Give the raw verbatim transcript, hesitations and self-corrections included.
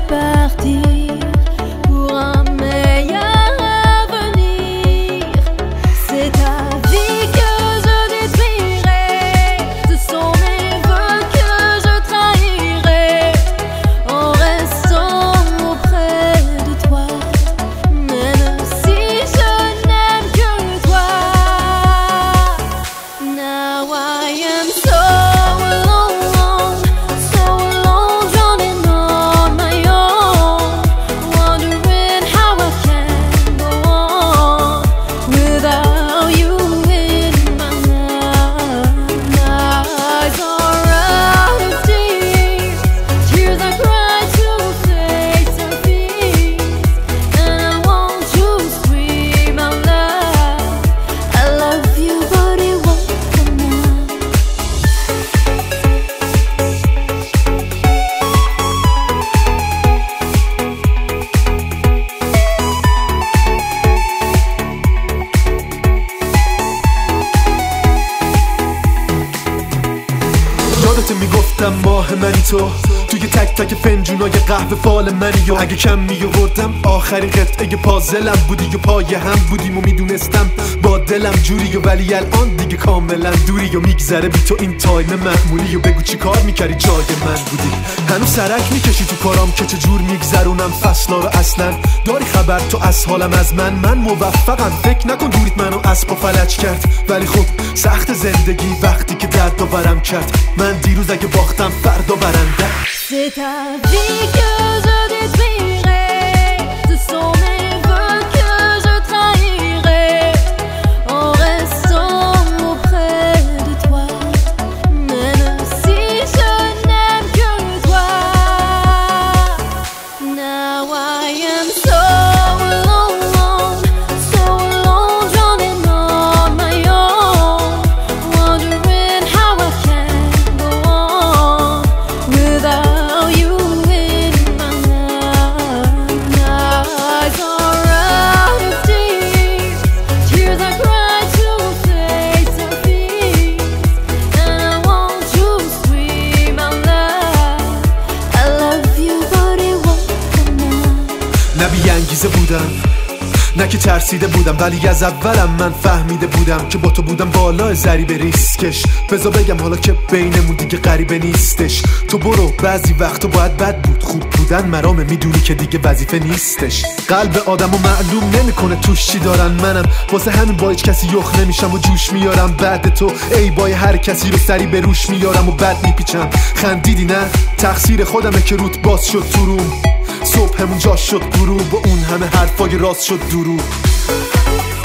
partir pour un meilleur avenir. C'est ta vie que je détruirai, ce sont mes vœux que je trahirai en restant auprès de toi, même si je n'aime que toi. Now I am so alone, so alone, drowning on my own, wondering how I can go on without you in my life. My eyes are out of tears, tears I cry to face our fears, and I want to scream out loud, I love you but it won't come out. یادت میگفتم ماه منی تو توی تک تک فنجونای قهوه فال منی و اگه کم میوردم آخرین قطعه پازلم بودی و پای هم بودیم و میدونستم با دلم جوری و ولی الان دیگه کاملا دوری و میگذره بی تو این تایم معمولی و بگو چی کار میکردی جای من بودی. هنوز سرک میکشی تو کارام که چجور میگذرونم فصلا رو، اصلا داری خبر تو از حالم از من؟ من موفقم، فکر نکن دوریت منو اسب و فلج کرد، ولی خب سخت زندگی وقتی که درد برم کرد. من دیروز اگه باختم فردا برنده. C'est ta vie que je détruirai, ce sont mes vœux que je trahirai en restant auprès de toi, même si je n'aime que toi. Now I am so alone, so alone, drowning on my own, wondering how I can go on without you in my life. My eyes are out of tears, tears I cry to face our fears, and I want to scream out loud, I love you but it won't come out. نه بی‌انگیزه بودم، نه که ترسیده بودم، ولی از اولم من فهمیده بودم که با تو بودم بالا ضریب ریسکش. بذار بگم حالا که بینمون دیگه غریبه نیستش. تو برو، بعضی وقتا باید بد بود، خوب بودن مرامه، میدونی که دیگه وظیفه نیستش. قلب آدمو معلوم نمیکنه توش چی دارن، منم واسه همین با هیچ کسی یخ نمیشم و جوش میارم بعد تو. ای بای هر کسی رو سری به روش میارم و بد میپیچم. خندیدی نه؟ تقصیر خودمه که روت باز شد تو روم، صبحمون جا شد غروب و اون همه حرفای راست شد دروغ.